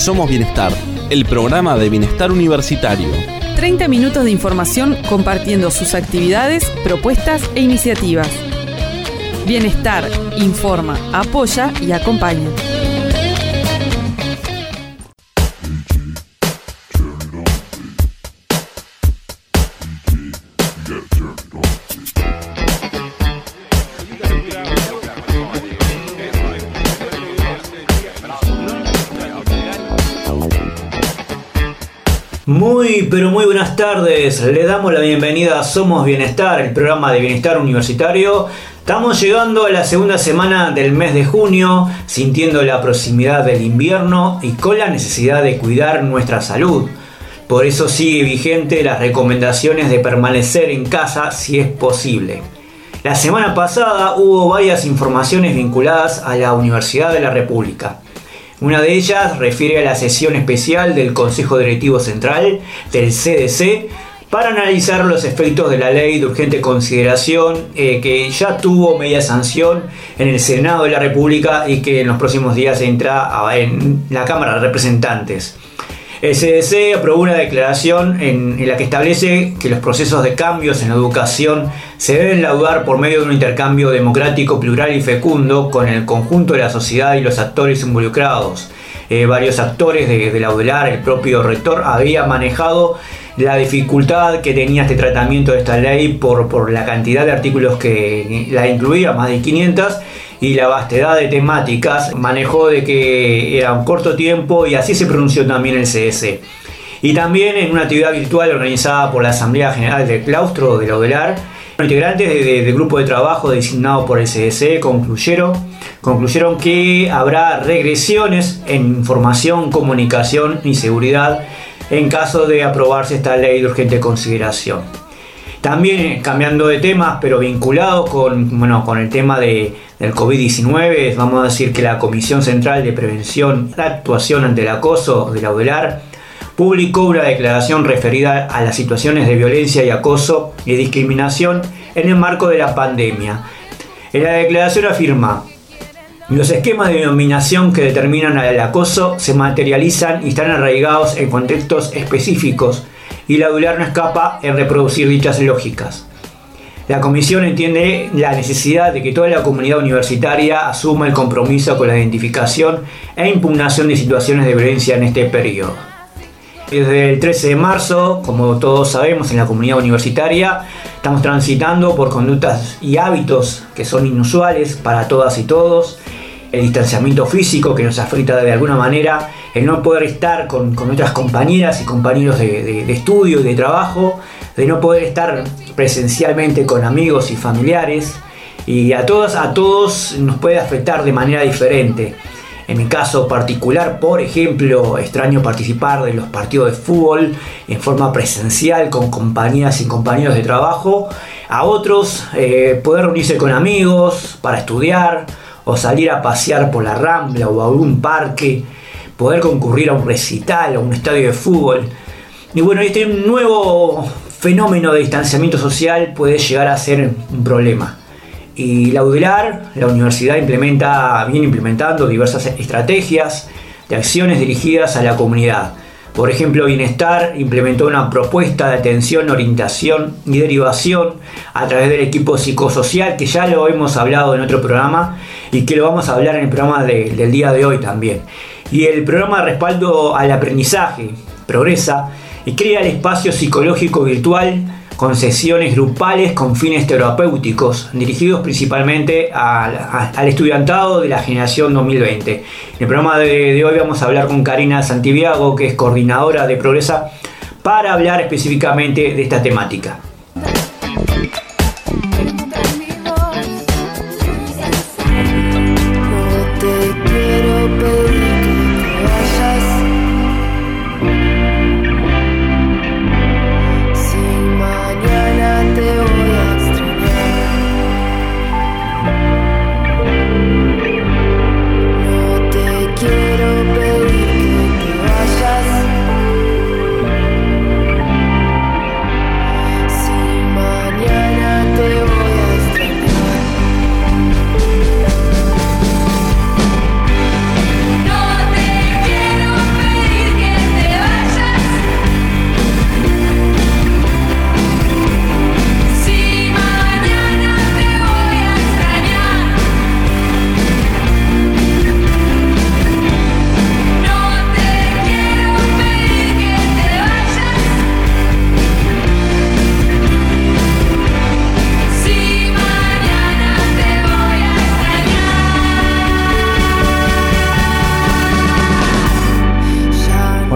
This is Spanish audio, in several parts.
Somos Bienestar, el programa de bienestar universitario. 30 minutos de información compartiendo sus actividades, propuestas e iniciativas. Bienestar, informa, apoya y acompaña. Muy buenas tardes, le damos la bienvenida a Somos Bienestar, el programa de bienestar universitario. Estamos llegando a la segunda semana del mes de junio, sintiendo la proximidad del invierno y con la necesidad de cuidar nuestra salud. Por eso sigue vigente las recomendaciones de permanecer en casa si es posible. La semana pasada hubo varias informaciones vinculadas a la Universidad de la República. Una de ellas refiere a la sesión especial del Consejo Directivo Central del CDC para analizar los efectos de la ley de urgente consideración que ya tuvo media sanción en el Senado de la República y que en los próximos días entra en la Cámara de Representantes. El CDC aprobó una declaración en la que establece que los procesos de cambios en la educación se deben laudar por medio de un intercambio democrático, plural y fecundo con el conjunto de la sociedad y los actores involucrados. Varios actores de la UDELAR, el propio rector, había manejado la dificultad que tenía este tratamiento de esta ley por la cantidad de artículos que la incluía, más de 500, y la vastedad de temáticas. Manejó de que era un corto tiempo y así se pronunció también el CDC. Y también en una actividad virtual organizada por la Asamblea General del Claustro de la UDELAR, integrantes del grupo de trabajo designado por el CDC concluyeron que habrá regresiones en información, comunicación y seguridad en caso de aprobarse esta ley de urgente consideración. También, cambiando de temas, pero vinculado con el tema del COVID-19, vamos a decir que la Comisión Central de Prevención y Actuación ante el Acoso de la UDELAR publicó una declaración referida a las situaciones de violencia y acoso y discriminación en el marco de la pandemia. En la declaración afirma: los esquemas de dominación que determinan el acoso se materializan y están arraigados en contextos específicos, y la UDELAR no escapa en reproducir dichas lógicas. La Comisión entiende la necesidad de que toda la comunidad universitaria asuma el compromiso con la identificación e impugnación de situaciones de violencia en este periodo. Desde el 13 de marzo, como todos sabemos, en la comunidad universitaria estamos transitando por conductas y hábitos que son inusuales para todas y todos. El distanciamiento físico que nos afecta de alguna manera, el no poder estar con otras compañeras y compañeros de estudio y de trabajo, de no poder estar presencialmente con amigos y familiares, y a todos nos puede afectar de manera diferente. En mi caso particular, por ejemplo, extraño participar de los partidos de fútbol en forma presencial con compañeras y compañeros de trabajo. A otros, poder reunirse con amigos para estudiar o salir a pasear por la Rambla o a algún parque, poder concurrir a un recital o a un estadio de fútbol. Y bueno, este nuevo fenómeno de distanciamiento social puede llegar a ser un problema. Y la UDELAR, la universidad, viene implementando diversas estrategias de acciones dirigidas a la comunidad. Por ejemplo, Bienestar implementó una propuesta de atención, orientación y derivación a través del equipo psicosocial, que ya lo hemos hablado en otro programa y que lo vamos a hablar en el programa del día de hoy también. Y el programa de respaldo al aprendizaje, Progresa, y crea el espacio psicológico virtual con sesiones grupales con fines terapéuticos, dirigidos principalmente al estudiantado de la generación 2020. En el programa de hoy vamos a hablar con Karina Santiago, que es coordinadora de Progresa, para hablar específicamente de esta temática. Si mañana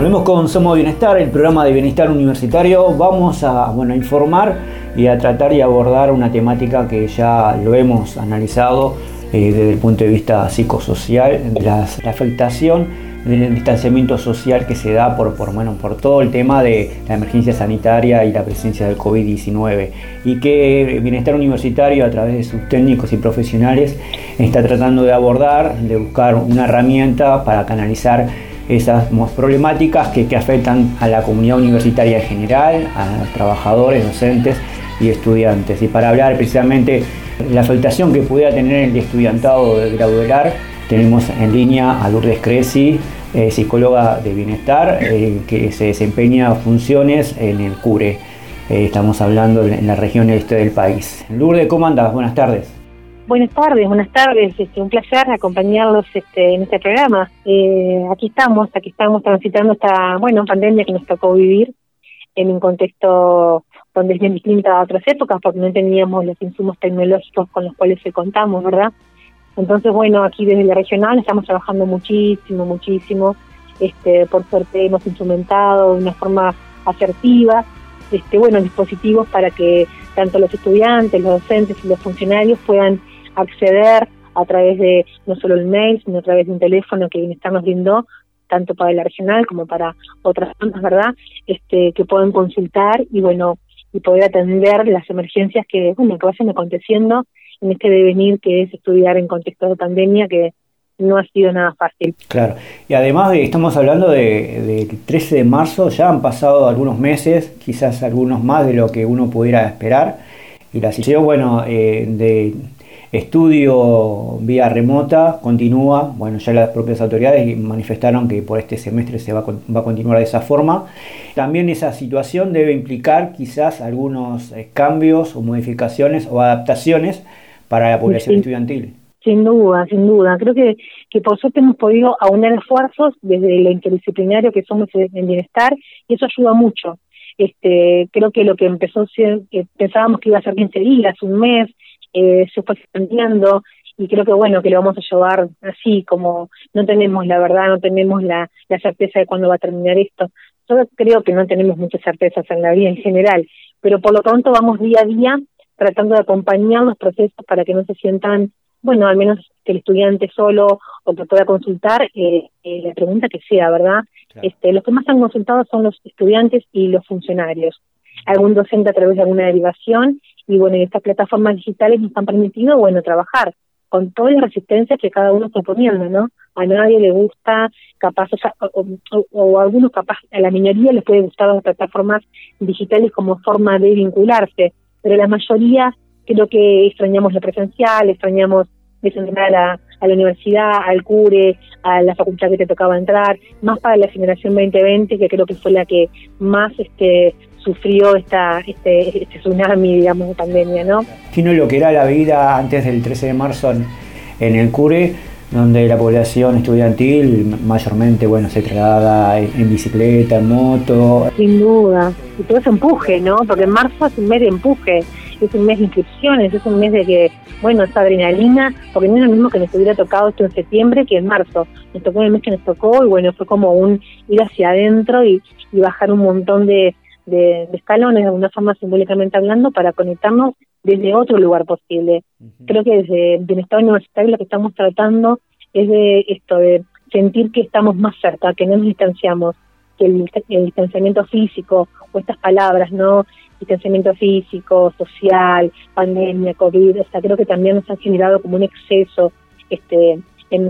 Volvemos con Somos Bienestar, el programa de bienestar universitario. Vamos a informar y a tratar y abordar una temática que ya lo hemos analizado desde el punto de vista psicosocial, la afectación del distanciamiento social que se da por todo el tema de la emergencia sanitaria y la presencia del COVID-19, y que Bienestar Universitario, a través de sus técnicos y profesionales, está tratando de abordar, de buscar una herramienta para canalizar esas problemáticas que afectan a la comunidad universitaria en general, a los trabajadores, docentes y estudiantes. Y para hablar precisamente de la afectación que pudiera tener el estudiantado de graduar, tenemos en línea a Lourdes Cresci, psicóloga de bienestar, que se desempeña funciones en el CURE. Estamos hablando en la región este del país. Lourdes, ¿cómo andás? Buenas tardes. Buenas tardes. Un placer acompañarlos en este programa. Aquí estamos transitando esta pandemia que nos tocó vivir en un contexto donde es bien distinta a otras épocas, porque no teníamos los insumos tecnológicos con los cuales contamos, ¿verdad? Entonces, aquí desde la regional estamos trabajando muchísimo. Por suerte hemos instrumentado de una forma asertiva, dispositivos para que tanto los estudiantes, los docentes y los funcionarios puedan acceder a través de no solo el mail, sino a través de un teléfono que Bienestar nos brindó, tanto para la regional como para otras zonas, ¿verdad? Que puedan consultar y poder atender las emergencias que vayan aconteciendo en este devenir que es estudiar en contexto de pandemia, que no ha sido nada fácil. Claro, y además estamos hablando del 13 de marzo, ya han pasado algunos meses, quizás algunos más de lo que uno pudiera esperar, y la situación, de estudio vía remota continúa. Ya las propias autoridades manifestaron que por este semestre se va a continuar de esa forma. También esa situación debe implicar quizás algunos cambios o modificaciones o adaptaciones para la población estudiantil. Sin duda. Creo que por suerte hemos podido aunar esfuerzos desde lo interdisciplinario que somos en bienestar, y eso ayuda mucho. Creo que lo que empezó, pensábamos que iba a ser 15 días, un mes, se fue extendiendo, y creo que lo vamos a llevar así, como no tenemos la certeza de cuándo va a terminar esto. Yo creo que no tenemos muchas certezas en la vida en general, pero por lo pronto vamos día a día tratando de acompañar los procesos para que no se sientan, al menos que el estudiante solo, o que pueda consultar la pregunta que sea, ¿verdad? Claro. Los que más han consultado son los estudiantes y los funcionarios. Algún docente a través de alguna derivación, y estas plataformas digitales nos han permitido, trabajar con todas las resistencias que cada uno está poniendo, ¿no? A nadie le gusta, capaz, o a algunos capaz, a la minoría les puede gustar las plataformas digitales como forma de vincularse, pero la mayoría creo que extrañamos lo presencial, extrañamos entrar a la universidad, al CURE, a la facultad que te tocaba entrar, más para la generación 2020, que creo que fue la que más sufrió este tsunami, digamos, de pandemia, ¿no? Sino lo que era la vida antes del 13 de marzo en el CURE, donde la población estudiantil mayormente, se traslada en bicicleta, en moto. Sin duda, y todo ese empuje, ¿no? Porque en marzo es un mes de empuje, es un mes de inscripciones, es un mes de que, esa adrenalina, porque no es lo mismo que nos hubiera tocado esto en septiembre que en marzo. Nos tocó el mes que nos tocó, y fue como un ir hacia adentro y bajar un montón de escalones, de alguna forma simbólicamente hablando, para conectarnos desde otro lugar posible. Uh-huh. Creo que desde Bienestar Universitario lo que estamos tratando es de sentir que estamos más cerca, que no nos distanciamos, que el distanciamiento físico, o estas palabras, ¿no? Distanciamiento físico, social, pandemia, COVID, creo que también nos han generado como un exceso en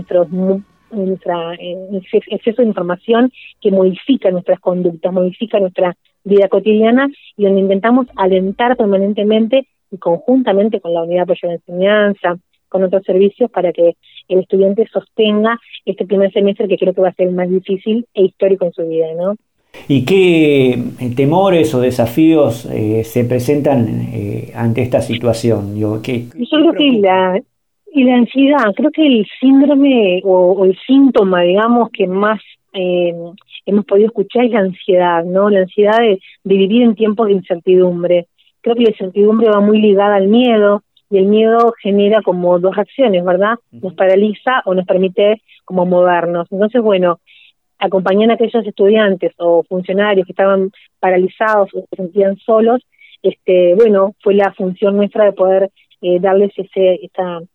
exceso de información que modifica nuestras conductas, modifica nuestra vida cotidiana, y donde intentamos alentar permanentemente y conjuntamente con la unidad de apoyo a la enseñanza, con otros servicios, para que el estudiante sostenga este primer semestre, que creo que va a ser el más difícil e histórico en su vida, ¿no? ¿Y qué temores o desafíos se presentan ante esta situación? Yo creo que la ansiedad, creo que el síndrome o el síntoma, digamos, que más hemos podido escuchar es la ansiedad, ¿no? La ansiedad de vivir en tiempos de incertidumbre. Creo que la incertidumbre va muy ligada al miedo, y el miedo genera como dos reacciones, ¿verdad? Nos paraliza o nos permite como movernos. Entonces, acompañar a aquellos estudiantes o funcionarios que estaban paralizados o se sentían solos, bueno, fue la función nuestra de poder darles ese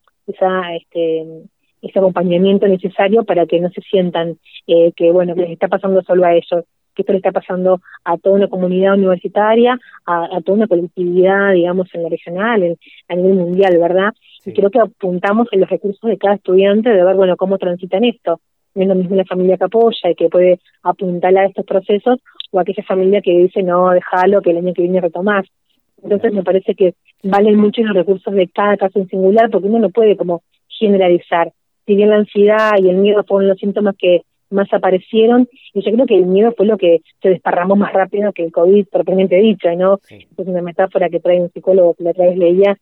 acompañamiento necesario para que no se sientan que les está pasando solo a ellos, que esto le está pasando a toda una comunidad universitaria, a toda una colectividad, digamos, en la regional, a nivel mundial, ¿verdad? Sí. Y creo que apuntamos en los recursos de cada estudiante de ver, cómo transitan esto. No es lo mismo la familia que apoya y que puede apuntar a estos procesos, o aquella familia que dice, no, déjalo, que el año que viene retomás. Entonces me parece que valen mucho los recursos de cada caso en singular, porque uno no puede como generalizar. Si bien la ansiedad y el miedo fueron los síntomas que más aparecieron, y yo creo que el miedo fue lo que se desparramó más rápido que el COVID propiamente dicho, ¿no? Sí. Es una metáfora que trae un psicólogo que la otra vez leía,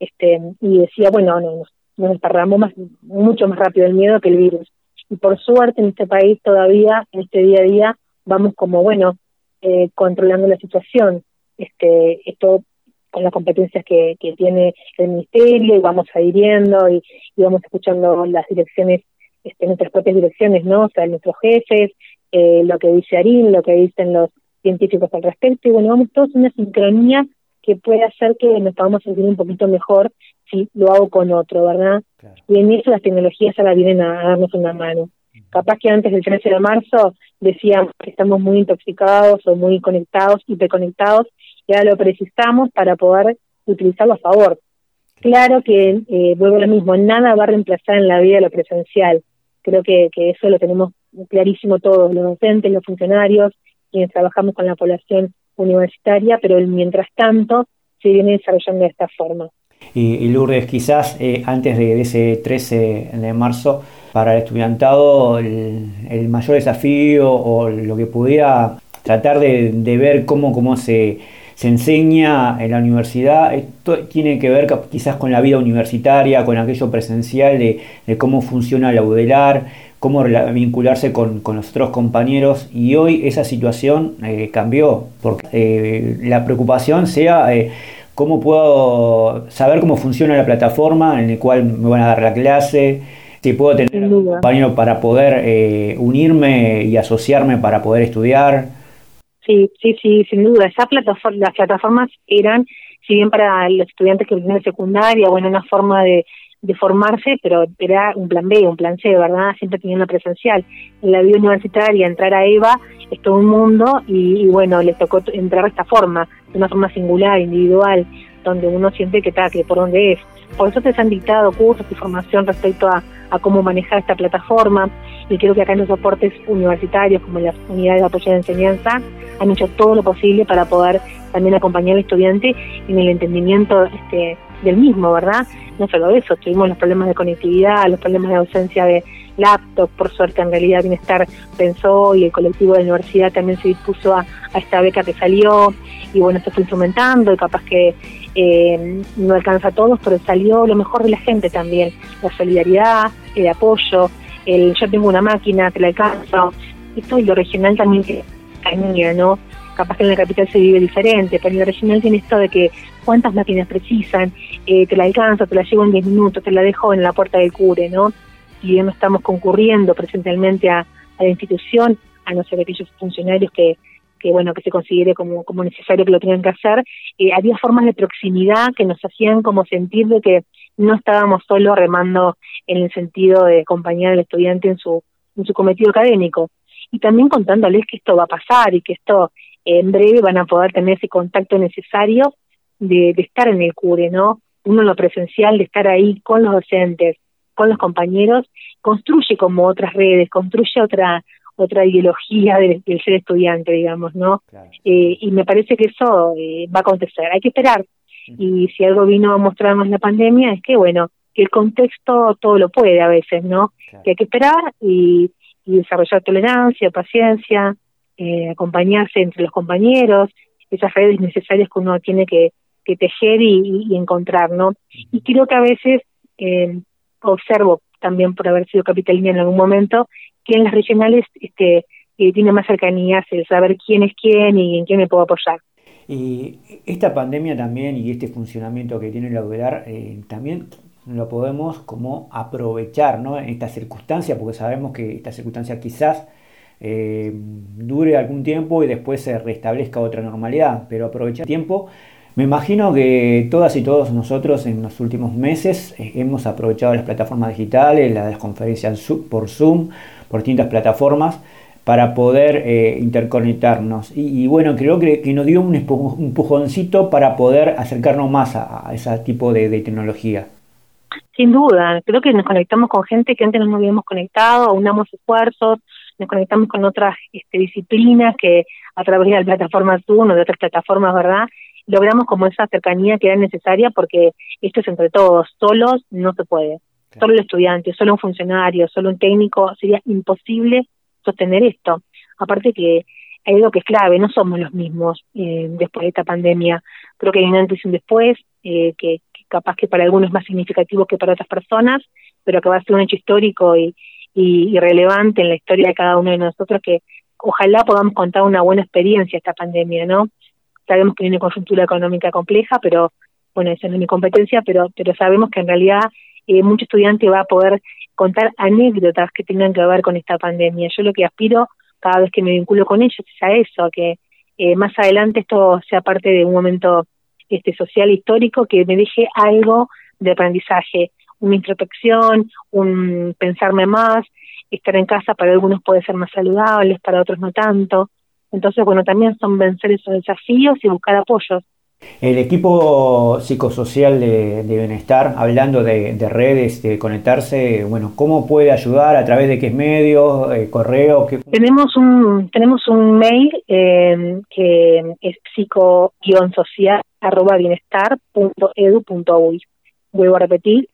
y decía, nos desparramó mucho más rápido el miedo que el virus. Y por suerte en este país todavía, en este día a día, vamos como, controlando la situación. Esto con las competencias que tiene el ministerio, y vamos adhiriendo y vamos escuchando las direcciones, nuestras propias direcciones, ¿no? O sea, nuestros jefes, lo que dice Arín, lo que dicen los científicos al respecto, y vamos todos en una sincronía que puede hacer que nos podamos sentir un poquito mejor si lo hago con otro, ¿verdad? Claro. Y en eso las tecnologías ahora vienen a darnos una mano. Capaz que antes del 13 de marzo decíamos que estamos muy intoxicados o muy conectados, hiperconectados, y ahora lo precisamos para poder utilizarlo a favor. Claro que, vuelvo a lo mismo, nada va a reemplazar en la vida lo presencial. Creo que eso lo tenemos clarísimo todos, los docentes, los funcionarios, quienes trabajamos con la población universitaria, pero mientras tanto se viene desarrollando de esta forma. Y Lourdes, quizás antes de ese 13 de marzo, para el estudiantado el mayor desafío o lo que pudiera tratar de ver cómo se enseña en la universidad, esto tiene que ver quizás con la vida universitaria, con aquello presencial de cómo funciona la UDELAR, cómo vincularse con los otros compañeros, y hoy esa situación cambió, porque la preocupación sea cómo puedo saber cómo funciona la plataforma en la cual me van a dar la clase, si puedo tener un compañero para poder unirme y asociarme para poder estudiar. Sí, sin duda. Las plataformas eran, si bien para los estudiantes que vienen de secundaria, una forma de formarse, pero era un plan B, un plan C, ¿verdad? Siempre teniendo presencial. En la vida universitaria, entrar a EVA es todo un mundo y les tocó entrar de esta forma, de una forma singular, individual, donde uno siente que por dónde es. Por eso se han dictado cursos y formación respecto a cómo manejar esta plataforma, y creo que acá en los soportes universitarios, como las unidades de apoyo de enseñanza, han hecho todo lo posible para poder también acompañar al estudiante en el entendimiento del mismo, ¿verdad? No solo eso, tuvimos los problemas de conectividad, los problemas de ausencia de laptop. Por suerte, en realidad, Bienestar pensó, y el colectivo de la universidad también se dispuso a esta beca que salió, y se fue instrumentando, y capaz que no alcanza a todos, pero salió lo mejor de la gente también, la solidaridad, el apoyo, yo tengo una máquina, te la alcanzo, esto, y lo regional también que cambia, ¿no? Capaz que en la capital se vive diferente, pero en lo regional tiene esto de que cuántas máquinas precisan, te la alcanzo, te la llevo en 10 minutos, te la dejo en la puerta del cure, ¿no? Si bien no estamos concurriendo presencialmente a la institución, a no ser aquellos funcionarios que se considere como necesario que lo tengan que hacer, había formas de proximidad que nos hacían como sentir de que no estábamos solo remando en el sentido de acompañar al estudiante en su cometido académico, y también contándoles que esto va a pasar y que esto en breve van a poder tener ese contacto necesario de estar en el cure, ¿no? Uno en lo presencial, de estar ahí con los docentes, con los compañeros, construye como otras redes, construye otra ideología del ser estudiante, digamos, ¿no? Claro. Y me parece que eso va a acontecer. Hay que esperar. Y si algo vino a mostrarnos la pandemia es que, que el contexto todo lo puede a veces, ¿no? Claro. Que hay que esperar y desarrollar tolerancia, paciencia, acompañarse entre los compañeros, esas redes necesarias que uno tiene que tejer y encontrar, ¿no? Y creo que a veces observo, también por haber sido capitalina en algún momento, que en las regionales tiene más cercanías el saber quién es quién y en quién me puedo apoyar. Y esta pandemia también, y este funcionamiento que tiene la UDELAR, también lo podemos como aprovechar, ¿no? En esta circunstancia, porque sabemos que esta circunstancia quizás dure algún tiempo y después se restablezca otra normalidad, pero aprovechar el tiempo. Me imagino que todas y todos nosotros en los últimos meses hemos aprovechado las plataformas digitales, las conferencias por Zoom, por distintas plataformas, para poder interconectarnos. Y bueno, creo que nos dio un empujoncito para poder acercarnos más a ese tipo de tecnología. Sin duda, creo que nos conectamos con gente que antes no nos habíamos conectado, unamos esfuerzos, nos conectamos con otras disciplinas que a través de la plataforma Zoom o de otras plataformas, ¿verdad?, logramos como esa cercanía que era necesaria, porque esto es entre todos, solos no se puede. Claro. Solo el estudiante, solo un funcionario, solo un técnico, sería imposible sostener esto. Aparte que hay algo que es clave, no somos los mismos después de esta pandemia. Creo que hay un antes y un después, que capaz que para algunos es más significativo que para otras personas, pero que va a ser un hecho histórico y relevante en la historia de cada uno de nosotros, que ojalá podamos contar una buena experiencia esta pandemia, ¿no? Sabemos que hay una coyuntura económica compleja, pero bueno, esa no es mi competencia, pero sabemos que en realidad mucho estudiante va a poder contar anécdotas que tengan que ver con esta pandemia. Yo lo que aspiro cada vez que me vinculo con ellos es a eso, a que más adelante esto sea parte de un momento social histórico que me deje algo de aprendizaje, una introspección, un pensarme más. Estar en casa para algunos puede ser más saludable, para otros no tanto. Entonces, bueno, también son vencer esos desafíos y buscar apoyos. El equipo psicosocial de bienestar, hablando de redes, de conectarse, bueno, ¿cómo puede ayudar? ¿A través de qué medios? ¿Correo? Tenemos un mail que es psico-social@bienestar.edu.uy. Vuelvo a repetir,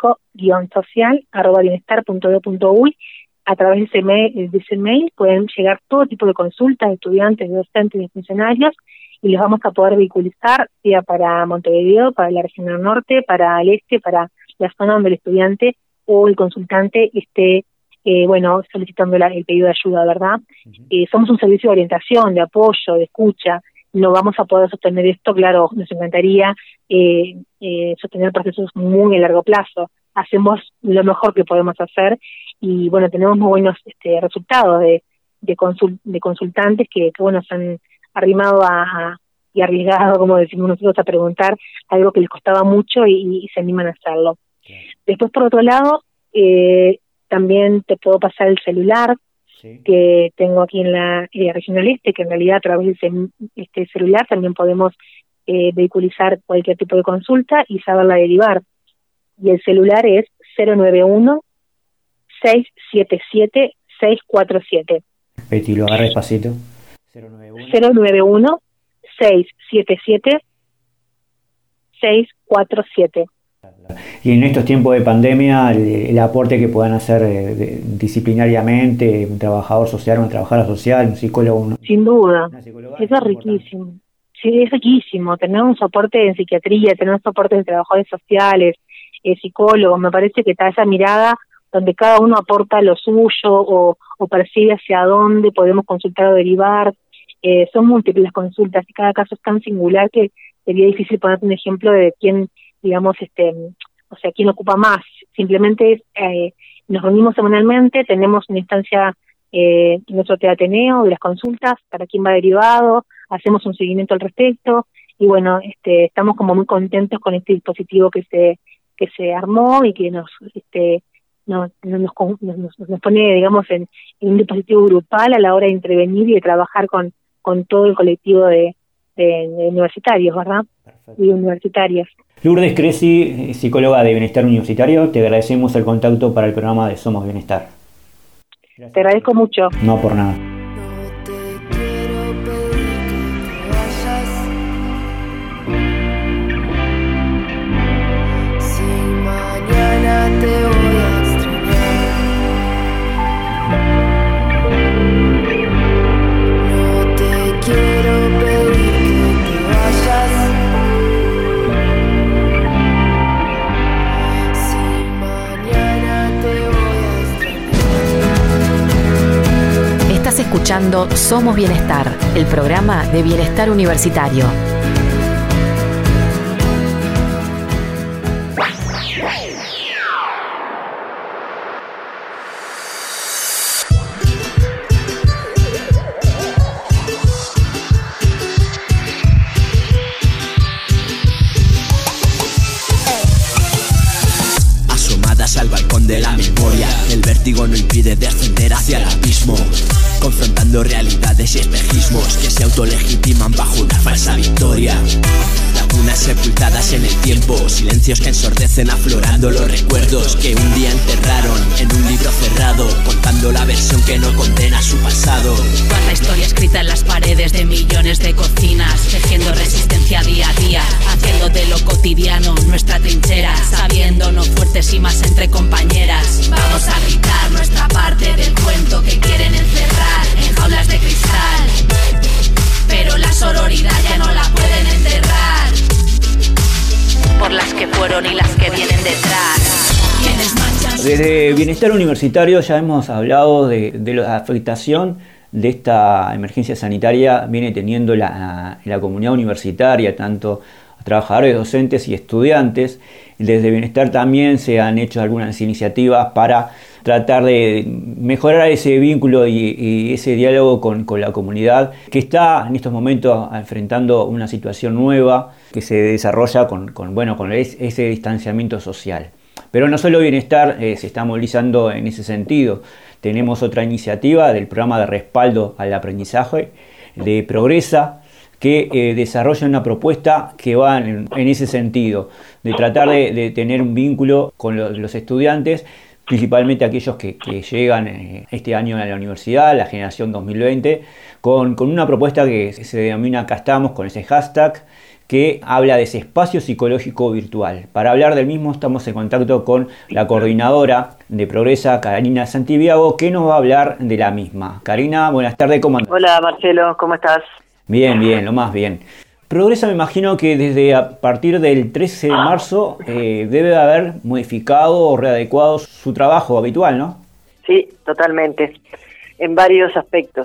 psico-social@bienestar.edu.uy. A través de ese mail pueden llegar todo tipo de consultas de estudiantes, de docentes, de funcionarios, y los vamos a poder vehiculizar, sea para Montevideo, para la región del norte, para el este, para la zona donde el estudiante o el consultante esté, solicitando el pedido de ayuda, ¿verdad? Uh-huh. Somos un servicio de orientación, de apoyo, de escucha. No vamos a poder sostener esto, claro, nos encantaría sostener procesos muy a largo plazo. Hacemos lo mejor que podemos hacer y, bueno, tenemos muy buenos resultados de consultantes que bueno, se han arrimado y arriesgado, como decimos nosotros, a preguntar algo que les costaba mucho y se animan a hacerlo. Okay. Después, por otro lado, también te puedo pasar el celular, sí, que tengo aquí en la Regional Este, que en realidad a través de este celular también podemos vehiculizar cualquier tipo de consulta y saberla derivar. Y el celular es 091-677-647. Betty, lo agarra despacito. 091-677-647. Y en estos tiempos de pandemia, el aporte que puedan hacer disciplinariamente, un trabajador social, una trabajadora social, un psicólogo. Sin duda, eso es riquísimo. Sí, es riquísimo. Tener un soporte en psiquiatría, tener un soporte de trabajadores sociales, psicólogos, me parece que está esa mirada donde cada uno aporta lo suyo o percibe hacia dónde podemos consultar o derivar. Son múltiples las consultas y cada caso es tan singular que sería difícil poner un ejemplo de quién, digamos, quién ocupa más. Simplemente nos reunimos semanalmente, tenemos una instancia en nuestro Ateneo de las consultas para quién va derivado, hacemos un seguimiento al respecto y bueno, estamos como muy contentos con este dispositivo que se armó y que nos pone, digamos, en un dispositivo grupal a la hora de intervenir y de trabajar con todo el colectivo de universitarios, ¿verdad? Perfecto. Y universitarias. Lourdes Cresci, psicóloga de Bienestar Universitario, te agradecemos el contacto para el programa de Somos Bienestar. Gracias. Te agradezco mucho. No por nada. Estás escuchando Somos Bienestar, el programa de Bienestar Universitario. hacia el abismo, confrontando realidades y espejismos que se autolegitiman bajo una falsa victoria. Lagunas sepultadas en el tiempo, silencios que ensordecen aflorando los recuerdos que un día enterraron en un libro cerrado, contando la versión que no condena su pasado. Cuánta historia escrita en las paredes de millones de cocinas, tejiendo resistencia día a día, haciendo de lo cotidiano nuestra trinchera, sabiéndonos fuertes y más entre compañeras. Vamos a gritar nuestra parte del cuento que quieren encerrar en jaulas de cristal, pero la sororidad ya no la pueden enterrar, por las que fueron y las que vienen detrás. Desde Bienestar Universitario ya hemos hablado de la afectación de esta emergencia sanitaria viene teniendo la comunidad universitaria, tanto trabajadores, docentes y estudiantes. Desde Bienestar también se han hecho algunas iniciativas para tratar de mejorar ese vínculo y ese diálogo con la comunidad que está en estos momentos enfrentando una situación nueva que se desarrolla con ese distanciamiento social. Pero no solo Bienestar se está movilizando en ese sentido. Tenemos otra iniciativa del programa de respaldo al aprendizaje de Progresa, que desarrolla una propuesta que va en ese sentido, de tratar de tener un vínculo con los estudiantes, principalmente aquellos que llegan este año a la universidad, la generación 2020, con una propuesta que se denomina Acá estamos, con ese hashtag, que habla de ese espacio psicológico virtual. Para hablar del mismo estamos en contacto con la coordinadora de Progresa, Karina Santiago, que nos va a hablar de la misma. Karina, buenas tardes, ¿cómo andas? Hola Marcelo, ¿cómo estás? Bien, lo más bien. Progresa, me imagino que desde a partir del 13 de marzo debe haber modificado o readecuado su trabajo habitual, ¿no? Sí, totalmente, en varios aspectos.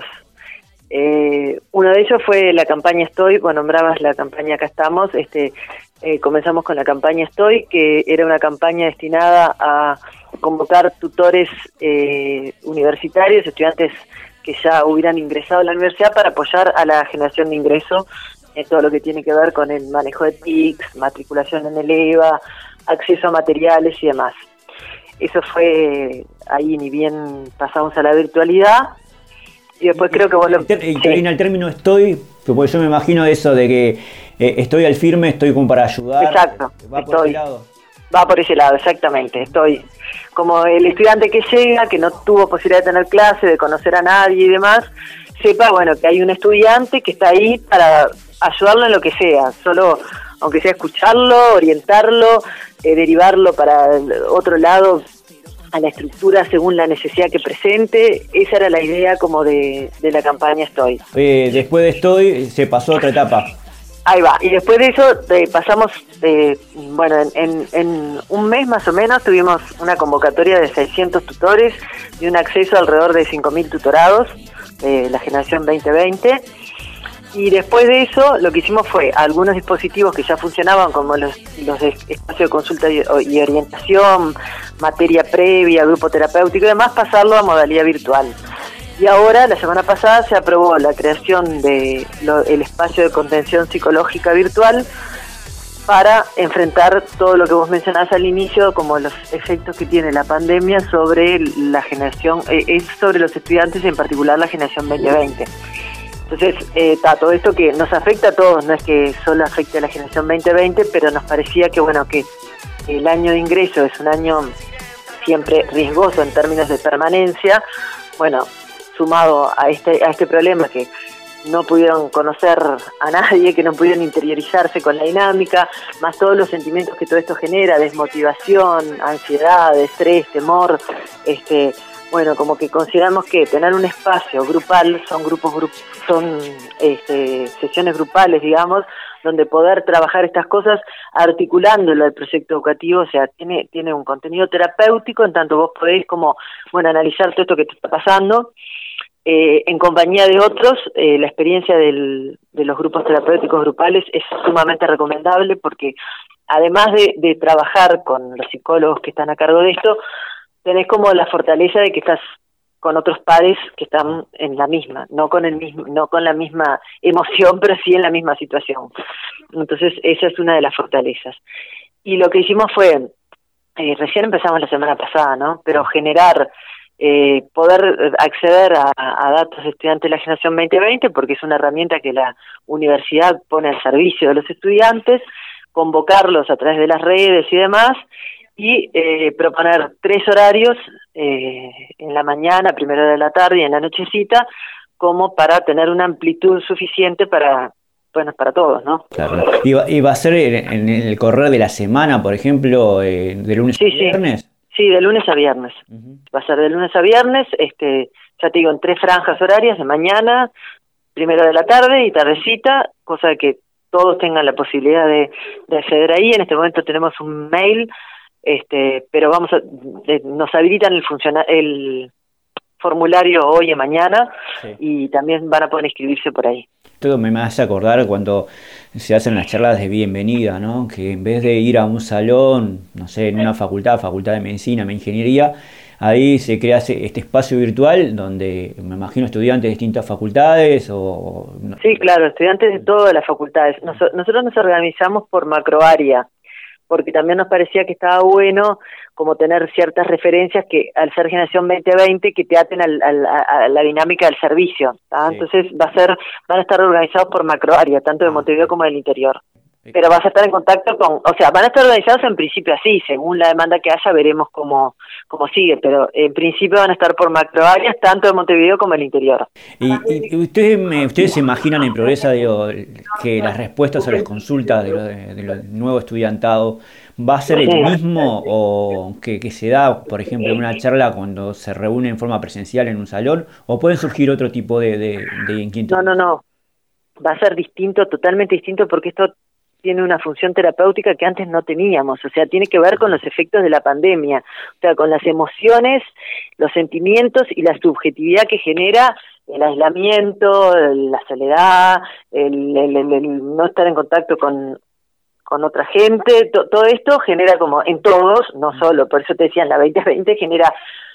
Uno de ellos fue la campaña Estoy. Vos nombrabas la campaña Acá estamos. Comenzamos con la campaña Estoy, que era una campaña destinada a convocar tutores universitarios, estudiantes que ya hubieran ingresado a la universidad, para apoyar a la generación de ingreso en todo lo que tiene que ver con el manejo de TICs, matriculación en el EVA, acceso a materiales y demás. Eso fue ahí, ni bien pasamos a la virtualidad. Y después creo que vos lo... Karina, el término estoy, porque yo me imagino eso de que estoy al firme, estoy como para ayudar. Exacto, ¿Va por ese lado? Va por ese lado, exactamente. Estoy como el estudiante que llega, que no tuvo posibilidad de tener clase, de conocer a nadie y demás, sepa, que hay un estudiante que está ahí para ayudarlo en lo que sea, solo, aunque sea escucharlo, orientarlo, derivarlo para el otro lado, a la estructura según la necesidad que presente. Esa era la idea como de la campaña Estoy. Después de Estoy se pasó a otra etapa. Ahí va, y después de eso pasamos, en un mes más o menos tuvimos una convocatoria de 600 tutores y un acceso a alrededor de 5.000 tutorados de la generación 2020. Y después de eso lo que hicimos fue algunos dispositivos que ya funcionaban, como los espacios de consulta y orientación, materia previa, grupo terapéutico y demás, pasarlo a modalidad virtual. Y ahora, la semana pasada, se aprobó la creación de el espacio de contención psicológica virtual para enfrentar todo lo que vos mencionabas al inicio, como los efectos que tiene la pandemia sobre la generación, sobre los estudiantes y en particular la generación 2020. Entonces, todo esto que nos afecta a todos, no es que solo afecte a la generación 2020, pero nos parecía que el año de ingreso es un año siempre riesgoso en términos de permanencia, sumado a este problema que no pudieron conocer a nadie, que no pudieron interiorizarse con la dinámica, más todos los sentimientos que todo esto genera, desmotivación, ansiedad, estrés, temor, como que consideramos que tener un espacio grupal, son sesiones grupales, digamos, donde poder trabajar estas cosas articulándolo al proyecto educativo, o sea, tiene un contenido terapéutico, en tanto vos podés analizar todo esto que te está pasando, en compañía de otros. La experiencia de los grupos terapéuticos grupales es sumamente recomendable, porque además de trabajar con los psicólogos que están a cargo de esto, tenés como la fortaleza de que estás con otros pares que están en la misma, no con la misma emoción, pero sí en la misma situación. Entonces esa es una de las fortalezas. Y lo que hicimos fue, recién empezamos la semana pasada, ¿no? Pero generar poder acceder a datos de estudiantes de la generación 2020, porque es una herramienta que la universidad pone al servicio de los estudiantes, convocarlos a través de las redes y demás, y proponer 3 horarios en la mañana, primera hora de la tarde y en la nochecita, como para tener una amplitud suficiente para todos, ¿no? Claro. ¿Y va a ser en el correr de la semana, por ejemplo, de lunes a viernes? Sí, de lunes a viernes. Uh-huh. Va a ser de lunes a viernes, ya te digo, en 3 franjas horarias, de mañana, primero de la tarde y tardecita, cosa de que todos tengan la posibilidad de acceder ahí. En este momento tenemos un mail, pero nos habilitan el formulario hoy y mañana, sí, y también van a poder inscribirse por ahí. Todo me hace acordar cuando se hacen las charlas de bienvenida, ¿no? Que en vez de ir a un salón, no sé, en una facultad de medicina, de ingeniería, ahí se crea este espacio virtual donde me imagino estudiantes de distintas facultades o... Sí, claro, estudiantes de todas las facultades. Nosotros nos organizamos por macroárea, porque también nos parecía que estaba bueno como tener ciertas referencias que al ser generación 2020 que te aten a la dinámica del servicio, ¿tá? Sí. Entonces van a estar organizados por macroárea, tanto de Montevideo como del interior. Pero vas a estar en contacto van a estar organizados en principio así, según la demanda que haya veremos cómo sigue, pero en principio van a estar por macroáreas, tanto de Montevideo como del interior. ¿Y ustedes se imaginan en Progresa, que las respuestas a las consultas de lo nuevo estudiantado va a ser el mismo o que se da, por ejemplo, en una charla cuando se reúne en forma presencial en un salón, o pueden surgir otro tipo de inquietudes? No, va a ser distinto, totalmente distinto, porque esto tiene una función terapéutica que antes no teníamos, o sea, tiene que ver con los efectos de la pandemia, o sea, con las emociones, los sentimientos y la subjetividad que genera el aislamiento, la soledad, el no estar en contacto con otra gente, todo esto genera como en todos, no solo, por eso te decía, en la 2020 genera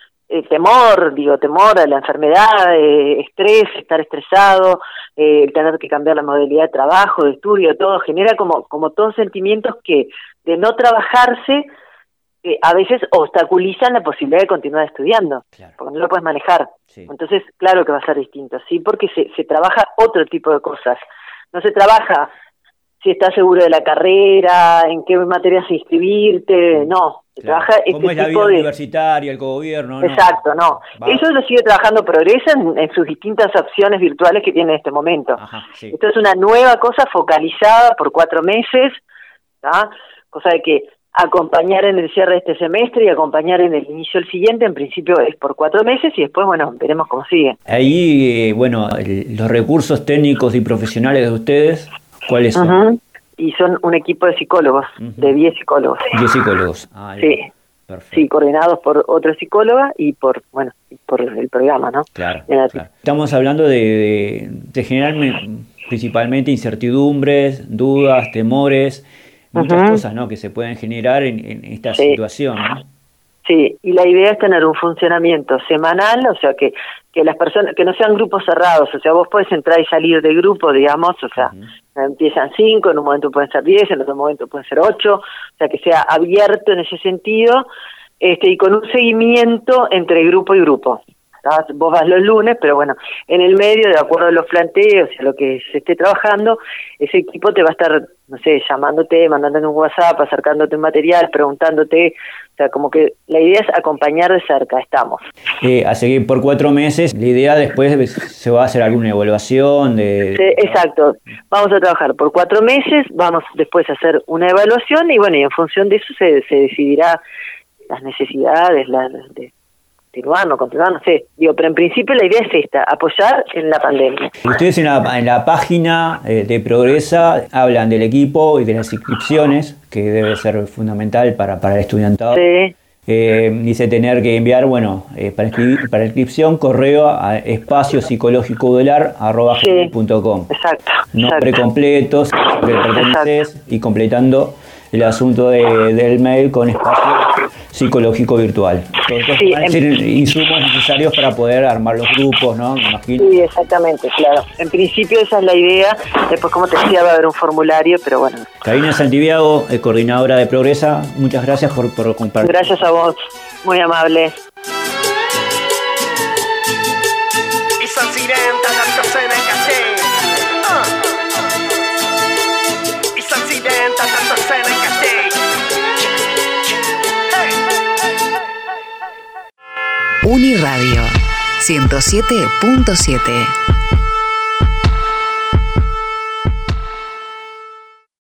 temor a la enfermedad, estrés, estar estresado, tener que cambiar la modalidad de trabajo, de estudio, todo genera como todos sentimientos que de no trabajarse a veces obstaculizan la posibilidad de continuar estudiando, claro, porque no lo puedes manejar. Sí. Entonces, claro que va a ser distinto, sí, porque se trabaja otro tipo de cosas. No se trabaja si estás seguro de la carrera, en qué materias inscribirte, no. Se trabaja ¿cómo es la vida universitaria, el cogobierno? ¿No? Exacto, no. Eso lo sigue trabajando Progresa en sus distintas opciones virtuales que tiene en este momento. Ajá, sí. Esto es una nueva cosa focalizada por 4 meses, ¿tá? Cosa de que acompañar en el cierre de este semestre y acompañar en el inicio del siguiente, en principio es por 4 meses y después, veremos cómo sigue. Ahí, los recursos técnicos y profesionales de ustedes, ¿cuáles son? Uh-huh. Y son un equipo de psicólogos, de 10 psicólogos. 10 psicólogos. Sí. Perfecto. Sí, coordinados por otra psicóloga y por el programa, ¿no? Claro. Estamos hablando de generar principalmente incertidumbres, dudas, temores, muchas cosas, ¿no? Que se pueden generar en esta situación, ¿no? Sí, y la idea es tener un funcionamiento semanal, o sea, que las personas, que no sean grupos cerrados, o sea, vos podés entrar y salir de grupo, digamos, o sea, empiezan 5, en un momento pueden ser 10, en otro momento pueden ser 8, o sea, que sea abierto en ese sentido, y con un seguimiento entre grupo y grupo. Vos vas los lunes, pero en el medio, de acuerdo a los planteos y a lo que se esté trabajando, ese equipo te va a estar, no sé, llamándote, mandándote un WhatsApp, acercándote un material, preguntándote, o sea, como que la idea es acompañar de cerca, estamos. A seguir por 4 meses, la idea después se va a hacer alguna evaluación de... Sí, exacto, vamos a trabajar por 4 meses, vamos después a hacer una evaluación y y en función de eso se decidirá las necesidades, continuar, no sé. Pero en principio la idea es esta, apoyar en la pandemia. Ustedes en la página de Progresa hablan del equipo y de las inscripciones, que debe ser fundamental para el estudiantado. Sí. Dice tener que enviar, para inscripción, correo a espaciopsicológicodular@gmail.com. Exacto. Nombre completo, perteneces y completando el asunto del mail con espacio psicológico virtual. Entonces, van a ser insumos necesarios para poder armar los grupos, ¿no? Me imagino. Sí, exactamente, claro. En principio esa es la idea. Después, como te decía, va a haber un formulario, pero Karina Santiago, coordinadora de Progresa, muchas gracias por compartir. Gracias a vos, muy amable. 107.7.